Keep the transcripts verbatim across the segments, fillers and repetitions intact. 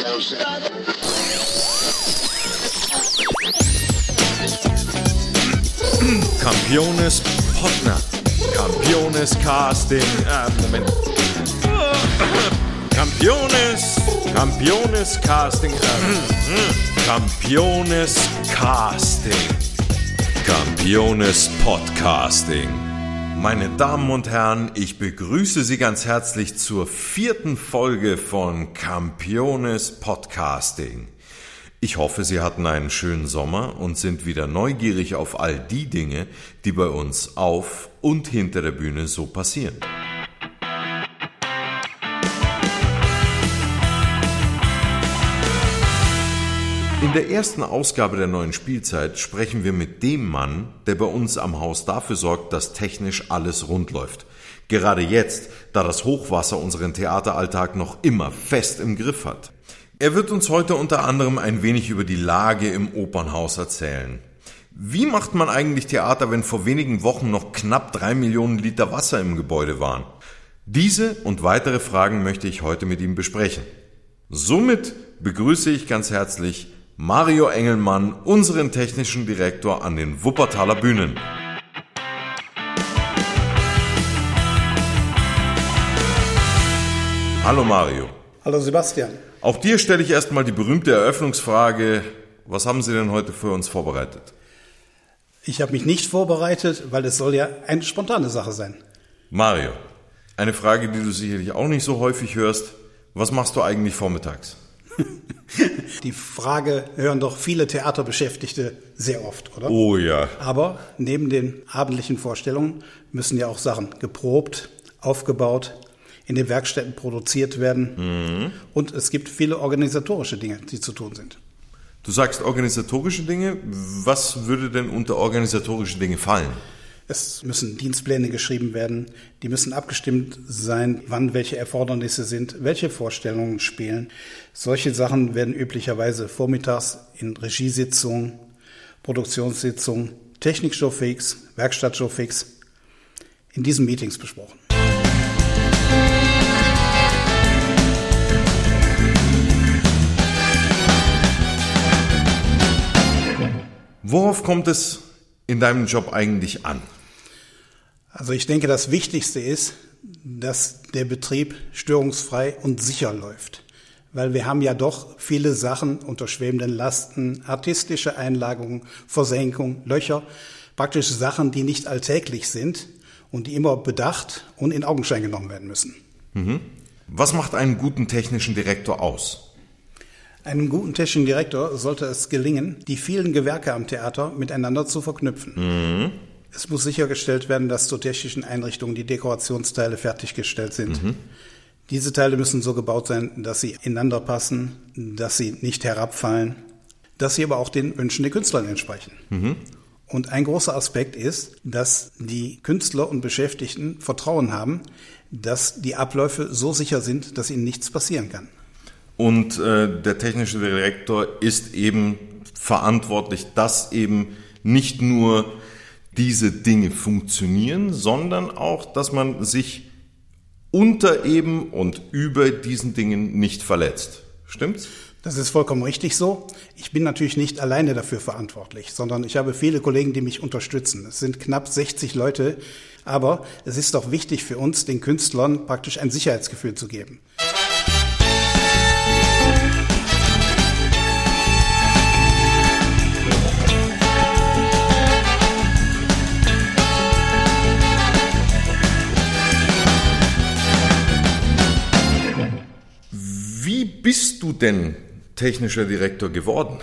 Campiones Potner. Campiones Casting. Ah, Moment. Campiones. Campiones Casting. Äh, Campiones Casting. Campiones Podcasting. Meine Damen und Herren, ich begrüße Sie ganz herzlich zur vierten Folge von Campiones Podcasting. Ich hoffe, Sie hatten einen schönen Sommer und sind wieder neugierig auf all die Dinge, die bei uns auf und hinter der Bühne so passieren. In der ersten Ausgabe der neuen Spielzeit sprechen wir mit dem Mann, der bei uns am Haus dafür sorgt, dass technisch alles rund läuft. Gerade jetzt, da das Hochwasser unseren Theateralltag noch immer fest im Griff hat. Er wird uns heute unter anderem ein wenig über die Lage im Opernhaus erzählen. Wie macht man eigentlich Theater, wenn vor wenigen Wochen noch knapp drei Millionen Liter Wasser im Gebäude waren? Diese und weitere Fragen möchte ich heute mit ihm besprechen. Somit begrüße ich ganz herzlich Mario Engelmann, unseren technischen Direktor an den Wuppertaler Bühnen. Hallo Mario. Hallo Sebastian. Auch dir stelle ich erstmal die berühmte Eröffnungsfrage. Was haben Sie denn heute für uns vorbereitet? Ich habe mich nicht vorbereitet, weil es soll ja eine spontane Sache sein. Mario, eine Frage, die du sicherlich auch nicht so häufig hörst. Was machst du eigentlich vormittags? Die Frage hören doch viele Theaterbeschäftigte sehr oft, oder? Oh ja. Aber neben den abendlichen Vorstellungen müssen ja auch Sachen geprobt, aufgebaut, in den Werkstätten produziert werden. Mhm. Und es gibt viele organisatorische Dinge, die zu tun sind. Du sagst organisatorische Dinge. Was würde denn unter organisatorische Dinge fallen? Es müssen Dienstpläne geschrieben werden, die müssen abgestimmt sein, wann welche Erfordernisse sind, welche Vorstellungen spielen. Solche Sachen werden üblicherweise vormittags in Regiesitzungen, Produktionssitzungen, Technik-Showfix, Werkstatt-Showfix in diesen Meetings besprochen. Worauf kommt es in deinem Job eigentlich an? Also ich denke, das Wichtigste ist, dass der Betrieb störungsfrei und sicher läuft. Weil wir haben ja doch viele Sachen unter schwebenden Lasten, artistische Einlagungen, Versenkung, Löcher, praktisch Sachen, die nicht alltäglich sind und die immer bedacht und in Augenschein genommen werden müssen. Mhm. Was macht einen guten technischen Direktor aus? Einem guten technischen Direktor sollte es gelingen, die vielen Gewerke am Theater miteinander zu verknüpfen. Mhm. Es muss sichergestellt werden, dass zur technischen Einrichtung die Dekorationsteile fertiggestellt sind. Mhm. Diese Teile müssen so gebaut sein, dass sie ineinander passen, dass sie nicht herabfallen, dass sie aber auch den Wünschen der Künstler entsprechen. Mhm. Und ein großer Aspekt ist, dass die Künstler und Beschäftigten Vertrauen haben, dass die Abläufe so sicher sind, dass ihnen nichts passieren kann. Und äh, der technische Direktor ist eben verantwortlich, dass eben nicht nur diese Dinge funktionieren, sondern auch, dass man sich unter eben und über diesen Dingen nicht verletzt. Stimmt's? Das ist vollkommen richtig so. Ich bin natürlich nicht alleine dafür verantwortlich, sondern ich habe viele Kollegen, die mich unterstützen. Es sind knapp sechzig Leute, aber es ist doch wichtig für uns, den Künstlern praktisch ein Sicherheitsgefühl zu geben. Wie bist du denn technischer Direktor geworden?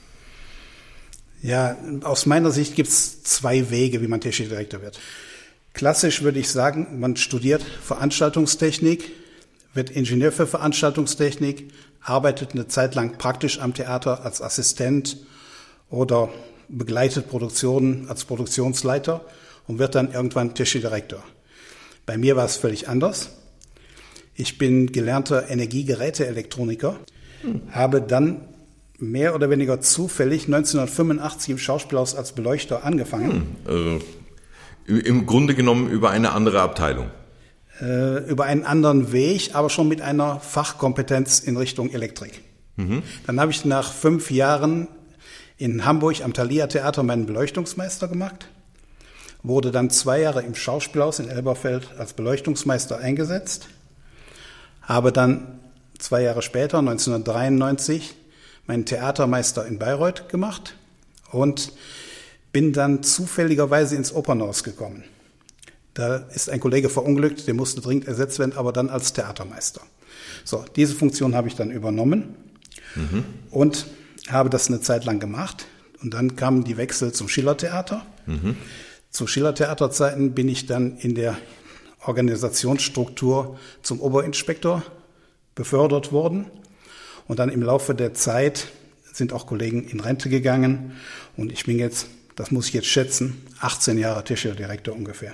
Ja, aus meiner Sicht gibt es zwei Wege, wie man technischer Direktor wird. Klassisch würde ich sagen, man studiert Veranstaltungstechnik, wird Ingenieur für Veranstaltungstechnik, arbeitet eine Zeit lang praktisch am Theater als Assistent oder begleitet Produktionen als Produktionsleiter und wird dann irgendwann technischer Direktor. Bei mir war es völlig anders. Ich bin gelernter Energiegeräteelektroniker, hm. habe dann mehr oder weniger zufällig neunzehnhundertfünfundachtzig im Schauspielhaus als Beleuchter angefangen. Hm. Äh, im Grunde genommen über eine andere Abteilung. Äh, über einen anderen Weg, aber schon mit einer Fachkompetenz in Richtung Elektrik. Mhm. Dann habe ich nach fünf Jahren in Hamburg am Thalia Theater meinen Beleuchtungsmeister gemacht, wurde dann zwei Jahre im Schauspielhaus in Elberfeld als Beleuchtungsmeister eingesetzt, habe dann zwei Jahre später, neunzehnhundertdreiundneunzig, meinen Theatermeister in Bayreuth gemacht und bin dann zufälligerweise ins Opernhaus gekommen. Da ist ein Kollege verunglückt, der musste dringend ersetzt werden, aber dann als Theatermeister. So, diese Funktion habe ich dann übernommen mhm. und habe das eine Zeit lang gemacht. Und dann kamen die Wechsel zum Schillertheater. Mhm. Zu Schillertheaterzeiten bin ich dann in der Organisationsstruktur zum Oberinspektor befördert worden. Und dann im Laufe der Zeit sind auch Kollegen in Rente gegangen. Und ich bin jetzt, das muss ich jetzt schätzen, achtzehn Jahre Tischlerdirektor ungefähr.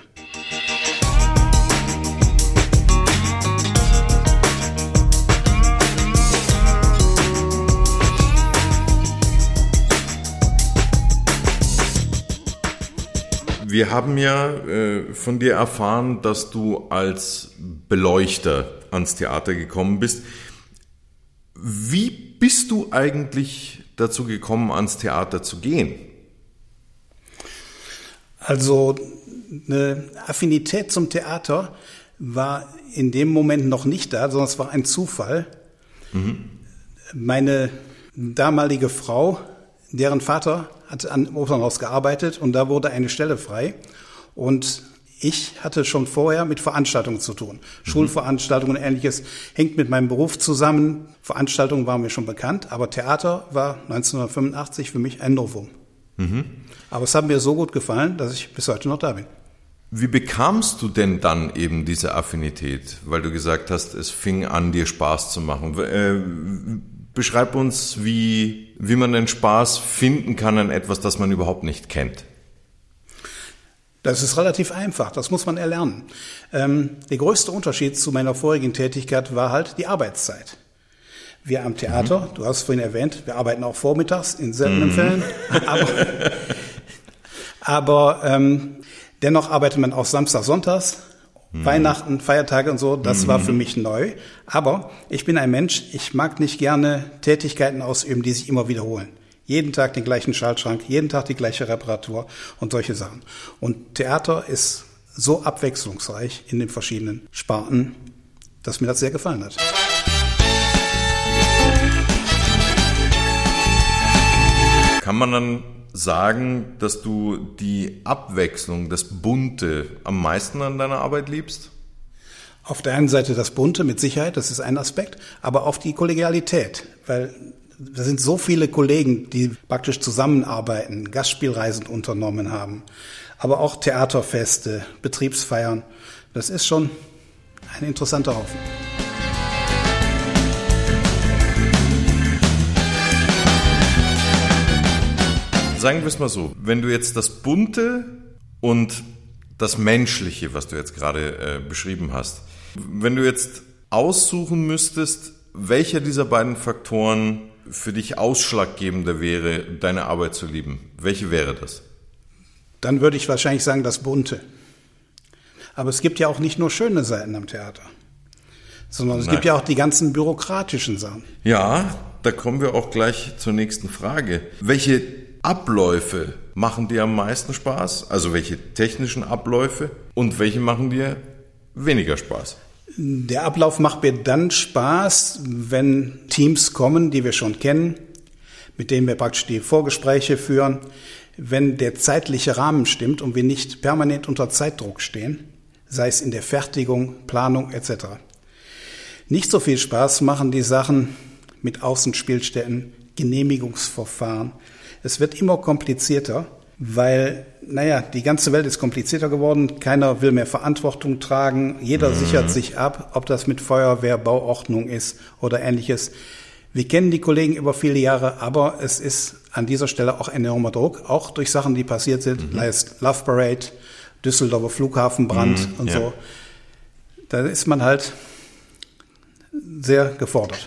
Wir haben ja äh, von dir erfahren, dass du als Beleuchter ans Theater gekommen bist. Wie bist du eigentlich dazu gekommen, ans Theater zu gehen? Also eine Affinität zum Theater war in dem Moment noch nicht da, sondern es war ein Zufall. Mhm. Meine damalige Frau, deren Vater hat an dem Opernhaus gearbeitet und da wurde eine Stelle frei. Und ich hatte schon vorher mit Veranstaltungen zu tun. Mhm. Schulveranstaltungen und Ähnliches hängt mit meinem Beruf zusammen. Veranstaltungen waren mir schon bekannt, aber Theater war neunzehnhundertfünfundachtzig für mich ein Novum. Mhm. Aber es hat mir so gut gefallen, dass ich bis heute noch da bin. Wie bekamst du denn dann eben diese Affinität? Weil du gesagt hast, es fing an, dir Spaß zu machen. Äh, beschreib uns, wie, wie man den Spaß finden kann an etwas, das man überhaupt nicht kennt. Das ist relativ einfach, das muss man erlernen. Ähm, der größte Unterschied zu meiner vorigen Tätigkeit war halt die Arbeitszeit. Wir am Theater, mhm. du hast es vorhin erwähnt, wir arbeiten auch vormittags in seltenen mhm. Fällen, aber, aber ähm, dennoch arbeitet man auch Samstag, Sonntags, mhm. Weihnachten, Feiertage und so, das mhm. war für mich neu. Aber ich bin ein Mensch, ich mag nicht gerne Tätigkeiten ausüben, die sich immer wiederholen. Jeden Tag den gleichen Schaltschrank, jeden Tag die gleiche Reparatur und solche Sachen. Und Theater ist so abwechslungsreich in den verschiedenen Sparten, dass mir das sehr gefallen hat. Kann man dann sagen, dass du die Abwechslung, das Bunte am meisten an deiner Arbeit liebst? Auf der einen Seite das Bunte mit Sicherheit, das ist ein Aspekt, aber auch die Kollegialität, weil da sind so viele Kollegen, die praktisch zusammenarbeiten, Gastspielreisen unternommen haben, aber auch Theaterfeste, Betriebsfeiern. Das ist schon ein interessanter Haufen. Sagen wir es mal so, wenn du jetzt das Bunte und das Menschliche, was du jetzt gerade äh, beschrieben hast, wenn du jetzt aussuchen müsstest, welcher dieser beiden Faktoren für dich ausschlaggebender wäre, deine Arbeit zu lieben, welche wäre das? Dann würde ich wahrscheinlich sagen, das Bunte. Aber es gibt ja auch nicht nur schöne Seiten am Theater, sondern es Nein. gibt ja auch die ganzen bürokratischen Sachen. Ja, da kommen wir auch gleich zur nächsten Frage. Welche Abläufe machen dir am meisten Spaß? Also welche technischen Abläufe und welche machen dir weniger Spaß? Der Ablauf macht mir dann Spaß, wenn Teams kommen, die wir schon kennen, mit denen wir praktisch die Vorgespräche führen, wenn der zeitliche Rahmen stimmt und wir nicht permanent unter Zeitdruck stehen, sei es in der Fertigung, Planung et cetera. Nicht so viel Spaß machen die Sachen mit Außenspielstätten, Genehmigungsverfahren. Es wird immer komplizierter, weil, naja, die ganze Welt ist komplizierter geworden. Keiner will mehr Verantwortung tragen. Jeder mhm. sichert sich ab, ob das mit Feuerwehr, Bauordnung ist oder Ähnliches. Wir kennen die Kollegen über viele Jahre, aber es ist an dieser Stelle auch ein enormer Druck, auch durch Sachen, die passiert sind. Mhm. Love Parade, Düsseldorfer Flughafenbrand mhm, und ja. so. Da ist man halt sehr gefordert.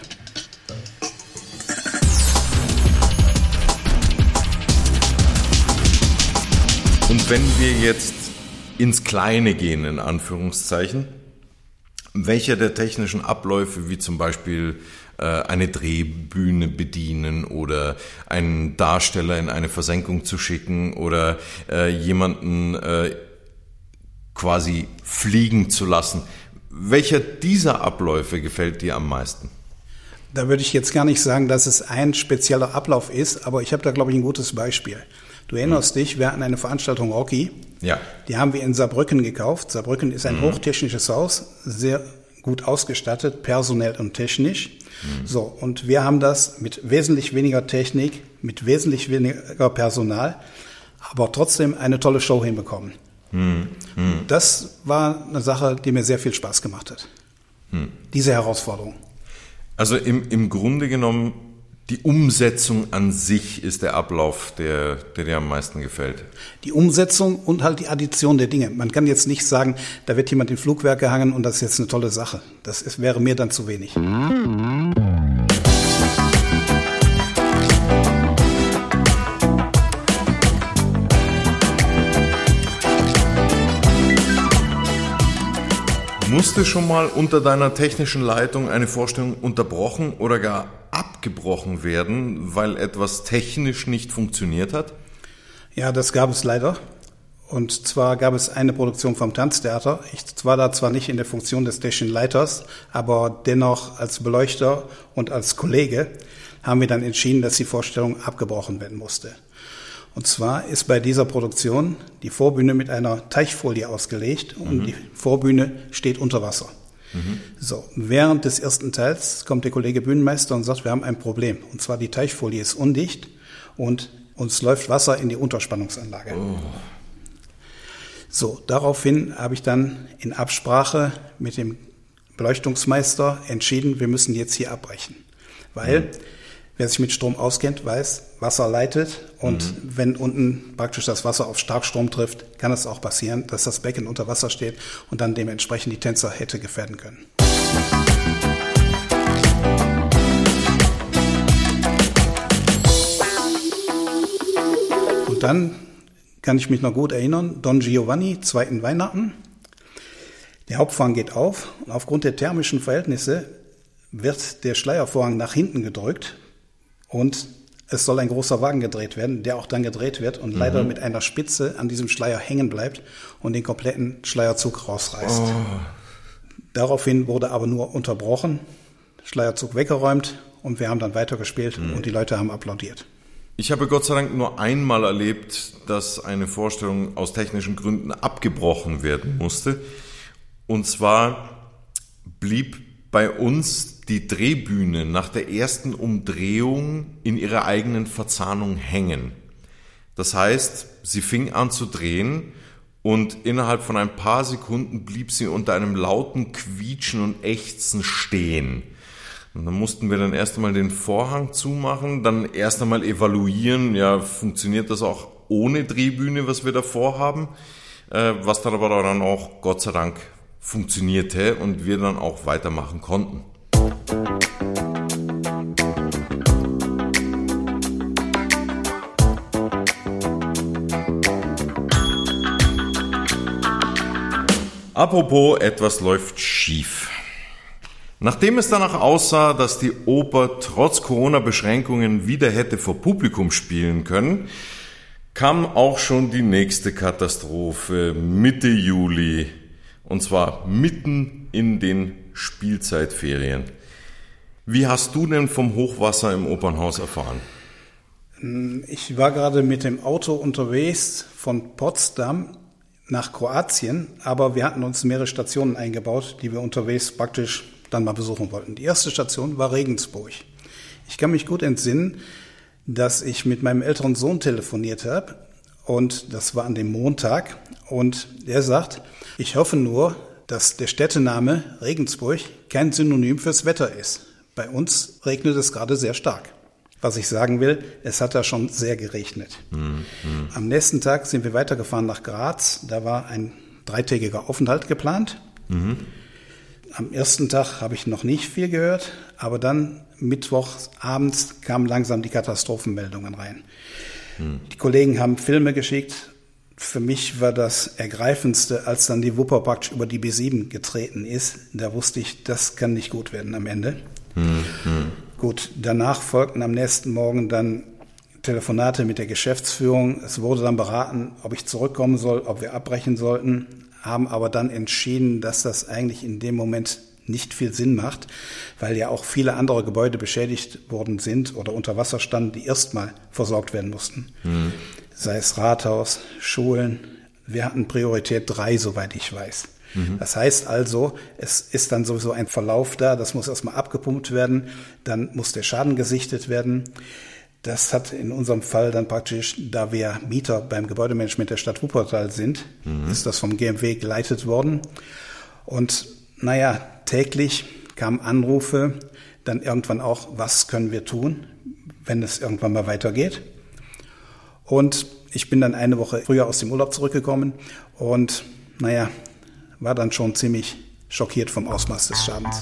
Und wenn wir jetzt ins Kleine gehen, in Anführungszeichen, welcher der technischen Abläufe, wie zum Beispiel äh, eine Drehbühne bedienen oder einen Darsteller in eine Versenkung zu schicken oder äh, jemanden äh, quasi fliegen zu lassen, welcher dieser Abläufe gefällt dir am meisten? Da würde ich jetzt gar nicht sagen, dass es ein spezieller Ablauf ist, aber ich habe da, glaube ich, ein gutes Beispiel. Du erinnerst mhm. dich, wir hatten eine Veranstaltung Rocky. Ja. Die haben wir in Saarbrücken gekauft. Saarbrücken ist ein mhm. hochtechnisches Haus, sehr gut ausgestattet, personell und technisch. Mhm. So, und wir haben das mit wesentlich weniger Technik, mit wesentlich weniger Personal, aber trotzdem eine tolle Show hinbekommen. Mhm. Mhm. Das war eine Sache, die mir sehr viel Spaß gemacht hat. Mhm. Diese Herausforderung. Also im, im Grunde genommen, die Umsetzung an sich ist der Ablauf, der, der dir am meisten gefällt. Die Umsetzung und halt die Addition der Dinge. Man kann jetzt nicht sagen, da wird jemand in Flugwerk gehangen und das ist jetzt eine tolle Sache. Das ist, wäre mir dann zu wenig. Musste schon mal unter deiner technischen Leitung eine Vorstellung unterbrochen oder gar abgebrochen werden, weil etwas technisch nicht funktioniert hat? Ja, das gab es leider. Und zwar gab es eine Produktion vom Tanztheater. Ich war da zwar nicht in der Funktion des technischen Leiters, aber dennoch als Beleuchter und als Kollege haben wir dann entschieden, dass die Vorstellung abgebrochen werden musste. Und zwar ist bei dieser Produktion die Vorbühne mit einer Teichfolie ausgelegt und mhm. die Vorbühne steht unter Wasser. Mhm. So, während des ersten Teils kommt der Kollege Bühnenmeister und sagt, wir haben ein Problem. Und zwar die Teichfolie ist undicht und uns läuft Wasser in die Unterspannungsanlage. Oh. So, daraufhin habe ich dann in Absprache mit dem Beleuchtungsmeister entschieden, wir müssen jetzt hier abbrechen. Weil... Mhm. Wer sich mit Strom auskennt, weiß, Wasser leitet und mhm. wenn unten praktisch das Wasser auf Starkstrom trifft, kann es auch passieren, dass das Becken unter Wasser steht und dann dementsprechend die Tänzer hätte gefährden können. Und dann kann ich mich noch gut erinnern, Don Giovanni, zweiten Weihnachten. Der Hauptvorhang geht auf und aufgrund der thermischen Verhältnisse wird der Schleiervorhang nach hinten gedrückt. Und es soll ein großer Wagen gedreht werden, der auch dann gedreht wird und mhm. leider mit einer Spitze an diesem Schleier hängen bleibt und den kompletten Schleierzug rausreißt. Oh. Daraufhin wurde aber nur unterbrochen, Schleierzug weggeräumt und wir haben dann weitergespielt mhm. und die Leute haben applaudiert. Ich habe Gott sei Dank nur einmal erlebt, dass eine Vorstellung aus technischen Gründen abgebrochen werden musste. Und zwar blieb bei uns die Drehbühne nach der ersten Umdrehung in ihrer eigenen Verzahnung hängen. Das heißt, sie fing an zu drehen und innerhalb von ein paar Sekunden blieb sie unter einem lauten Quietschen und Ächzen stehen. Und dann mussten wir dann erst einmal den Vorhang zumachen, dann erst einmal evaluieren, ja, funktioniert das auch ohne Drehbühne, was wir davor haben, äh, was dann aber dann auch Gott sei Dank funktionierte und wir dann auch weitermachen konnten. Apropos, etwas läuft schief. Nachdem es danach aussah, dass die Oper trotz Corona-Beschränkungen wieder hätte vor Publikum spielen können, kam auch schon die nächste Katastrophe Mitte Juli. Und zwar mitten in den Spielzeitferien. Wie hast du denn vom Hochwasser im Opernhaus erfahren? Ich war gerade mit dem Auto unterwegs von Potsdam nach Kroatien, aber wir hatten uns mehrere Stationen eingebaut, die wir unterwegs praktisch dann mal besuchen wollten. Die erste Station war Regensburg. Ich kann mich gut entsinnen, dass ich mit meinem älteren Sohn telefoniert habe und das war an dem Montag und der sagt, ich hoffe nur, dass der Städtename Regensburg kein Synonym fürs Wetter ist. Bei uns regnet es gerade sehr stark. Was ich sagen will, es hat da schon sehr geregnet. Mhm. Am nächsten Tag sind wir weitergefahren nach Graz. Da war ein dreitägiger Aufenthalt geplant. Mhm. Am ersten Tag habe ich noch nicht viel gehört, aber dann mittwochsabends kamen langsam die Katastrophenmeldungen rein. Mhm. Die Kollegen haben Filme geschickt, Für mich war das Ergreifendste, als dann die Wupper praktisch über die B sieben getreten ist. Da wusste ich, das kann nicht gut werden am Ende. Mhm. Gut, danach folgten am nächsten Morgen dann Telefonate mit der Geschäftsführung. Es wurde dann beraten, ob ich zurückkommen soll, ob wir abbrechen sollten, haben aber dann entschieden, dass das eigentlich in dem Moment nicht viel Sinn macht, weil ja auch viele andere Gebäude beschädigt worden sind oder unter Wasser standen, die erstmal versorgt werden mussten. Mhm. Sei es Rathaus, Schulen. Wir hatten Priorität drei, soweit ich weiß. Mhm. Das heißt also, es ist dann sowieso ein Verlauf da, das muss erstmal abgepumpt werden, dann muss der Schaden gesichtet werden. Das hat in unserem Fall dann praktisch, da wir Mieter beim Gebäudemanagement der Stadt Wuppertal sind, mhm. ist das vom G M W geleitet worden. Und naja, täglich kamen Anrufe, dann irgendwann auch, was können wir tun, wenn es irgendwann mal weitergeht. Und ich bin dann eine Woche früher aus dem Urlaub zurückgekommen und naja, war dann schon ziemlich schockiert vom Ausmaß des Schadens.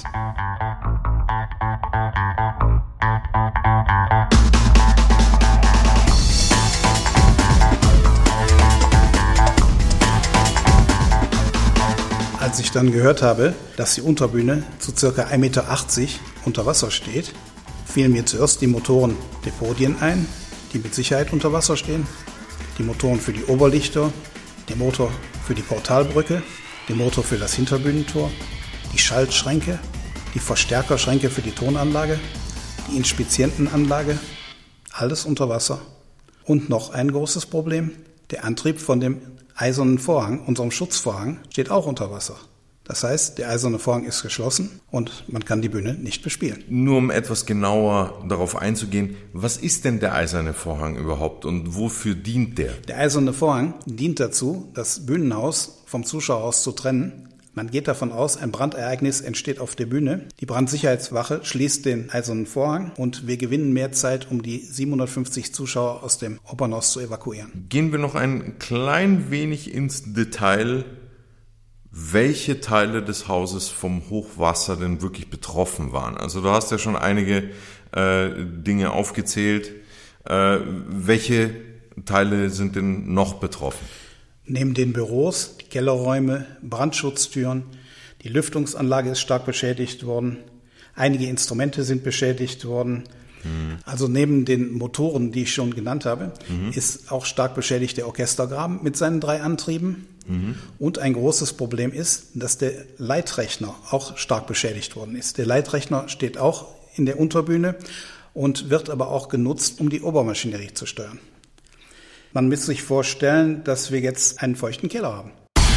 Als ich dann gehört habe, dass die Unterbühne zu ca. eins Komma achtzig Meter unter Wasser steht, fielen mir zuerst die Motoren der Podien ein, die mit Sicherheit unter Wasser stehen, die Motoren für die Oberlichter, der Motor für die Portalbrücke, der Motor für das Hinterbühnentor, die Schaltschränke, die Verstärkerschränke für die Tonanlage, die Inspizientenanlage, alles unter Wasser. Und noch ein großes Problem, der Antrieb von dem eisernen Vorhang, unserem Schutzvorhang, steht auch unter Wasser. Das heißt, der eiserne Vorhang ist geschlossen und man kann die Bühne nicht bespielen. Nur um etwas genauer darauf einzugehen, was ist denn der eiserne Vorhang überhaupt und wofür dient der? Der eiserne Vorhang dient dazu, das Bühnenhaus vom Zuschauerhaus zu trennen. Man geht davon aus, ein Brandereignis entsteht auf der Bühne. Die Brandsicherheitswache schließt den eisernen Vorhang und wir gewinnen mehr Zeit, um die siebenhundertfünfzig Zuschauer aus dem Opernhaus zu evakuieren. Gehen wir noch ein klein wenig ins Detail, welche Teile des Hauses vom Hochwasser denn wirklich betroffen waren. Also du hast ja schon einige äh, Dinge aufgezählt. Äh, welche Teile sind denn noch betroffen? Neben den Büros, die Kellerräume, Brandschutztüren, die Lüftungsanlage ist stark beschädigt worden, einige Instrumente sind beschädigt worden. Mhm. Also neben den Motoren, die ich schon genannt habe, mhm. ist auch stark beschädigt der Orchestergraben mit seinen drei Antrieben. Mhm. Und ein großes Problem ist, dass der Leitrechner auch stark beschädigt worden ist. Der Leitrechner steht auch in der Unterbühne und wird aber auch genutzt, um die Obermaschinerie zu steuern. Man muss sich vorstellen, dass wir jetzt einen feuchten Keller haben.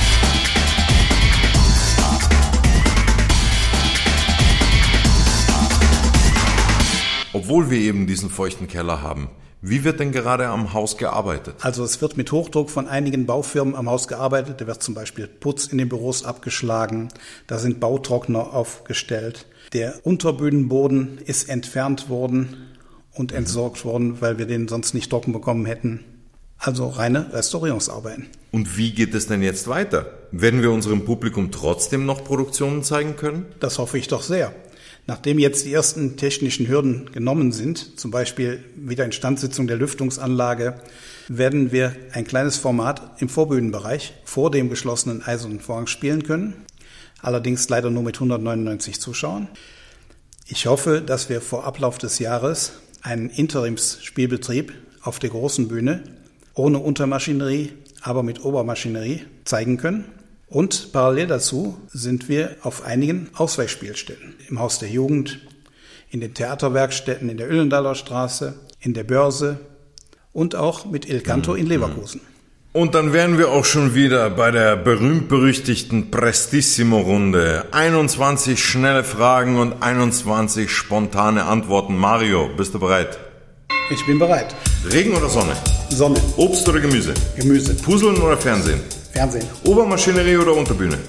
Obwohl wir eben diesen feuchten Keller haben, wie wird denn gerade am Haus gearbeitet? Also es wird mit Hochdruck von einigen Baufirmen am Haus gearbeitet. Da wird zum Beispiel Putz in den Büros abgeschlagen, da sind Bautrockner aufgestellt. Der Unterbühnenboden ist entfernt worden und entsorgt worden, weil wir den sonst nicht trocken bekommen hätten. Also reine Restaurierungsarbeiten. Und wie geht es denn jetzt weiter? Werden wir unserem Publikum trotzdem noch Produktionen zeigen können? Das hoffe ich doch sehr. Nachdem jetzt die ersten technischen Hürden genommen sind, zum Beispiel Wiederinstandsetzung der Lüftungsanlage, werden wir ein kleines Format im Vorbühnenbereich vor dem geschlossenen eisernen Vorhang spielen können. Allerdings leider nur mit hundertneunundneunzig Zuschauern. Ich hoffe, dass wir vor Ablauf des Jahres einen Interimsspielbetrieb auf der großen Bühne ohne Untermaschinerie, aber mit Obermaschinerie zeigen können. Und parallel dazu sind wir auf einigen Ausweichspielstätten. Im Haus der Jugend, in den Theaterwerkstätten in der Öhlendaler Straße, in der Börse und auch mit Il Canto in Leverkusen. Und dann wären wir auch schon wieder bei der berühmt-berüchtigten Prestissimo-Runde. einundzwanzig schnelle Fragen und einundzwanzig spontane Antworten. Mario, bist du bereit? Ich bin bereit. Regen oder Sonne? Sonne. Obst oder Gemüse? Gemüse. Puzzeln oder Fernsehen? Fernsehen. Obermaschinerie oder Unterbühne?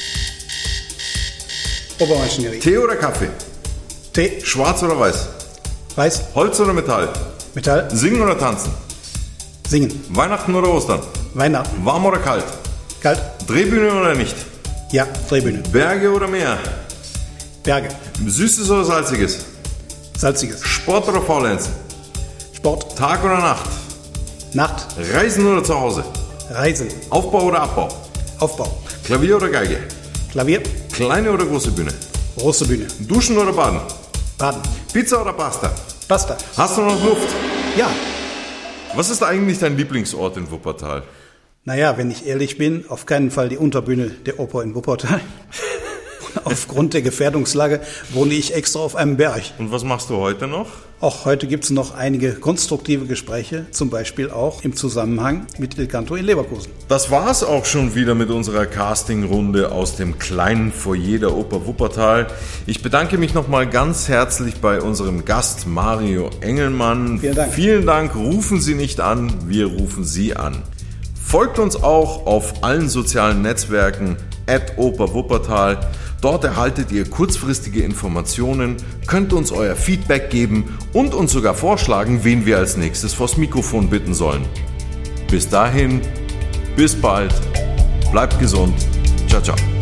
Obermaschinerie. Tee oder Kaffee? Tee. Schwarz oder weiß? Weiß. Holz oder Metall? Metall. Singen oder tanzen? Singen. Weihnachten oder Ostern? Weihnachten. Warm oder kalt? Kalt. Drehbühne oder nicht? Ja, Drehbühne. Berge oder Meer? Berge. Süßes oder salziges? Salziges. Sport oder Faulenzen? Sport. Tag oder Nacht? Nacht. Reisen oder zu Hause? Reisen. Aufbau oder Abbau? Aufbau. Klavier oder Geige? Klavier. Kleine oder große Bühne? Große Bühne. Duschen oder baden? Baden. Pizza oder Pasta? Pasta. Hast du noch Luft? Ja. Was ist eigentlich dein Lieblingsort in Wuppertal? Naja, wenn ich ehrlich bin, auf keinen Fall die Unterbühne der Oper in Wuppertal. Aufgrund der Gefährdungslage wohne ich extra auf einem Berg. Und was machst du heute noch? Auch heute gibt es noch einige konstruktive Gespräche, zum Beispiel auch im Zusammenhang mit Il Canto in Leverkusen. Das war's auch schon wieder mit unserer Castingrunde aus dem kleinen Foyer der Oper Wuppertal. Ich bedanke mich nochmal ganz herzlich bei unserem Gast Mario Engelmann. Vielen Dank. Vielen Dank. Rufen Sie nicht an, wir rufen Sie an. Folgt uns auch auf allen sozialen Netzwerken at Oper Wuppertal. Dort erhaltet ihr kurzfristige Informationen, könnt uns euer Feedback geben und uns sogar vorschlagen, wen wir als nächstes vors Mikrofon bitten sollen. Bis dahin, bis bald, bleibt gesund, ciao, ciao.